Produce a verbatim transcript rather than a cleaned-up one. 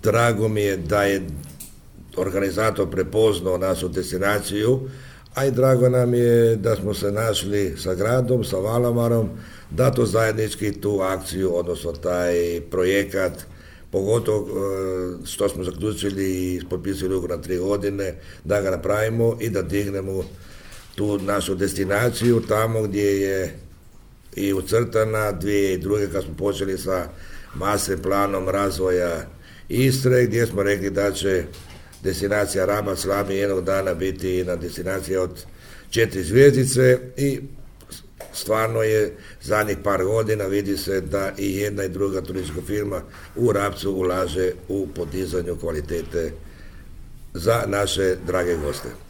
Drago mi je da je organizator prepoznao našu destinaciju, a i drago nam je da smo se našli sa gradom, sa Valamarom, da to zajednički tu akciju, odnosno taj projekat, pogotovo što smo zaključili i potpisali ugovor na tri godine, da ga napravimo i da dignemo tu našu destinaciju tamo gdje je i ucrtana dvije tisuće druge kad smo počeli sa master planom razvoja Istre, gdje smo rekli da će destinacija Rabac-Labi jednog dana biti jedna destinacija od četiri zvjezdice i stvarno je zadnjih par godina vidi se da i jedna i druga turistička firma u Rabcu ulaže u podizanju kvalitete za naše drage goste.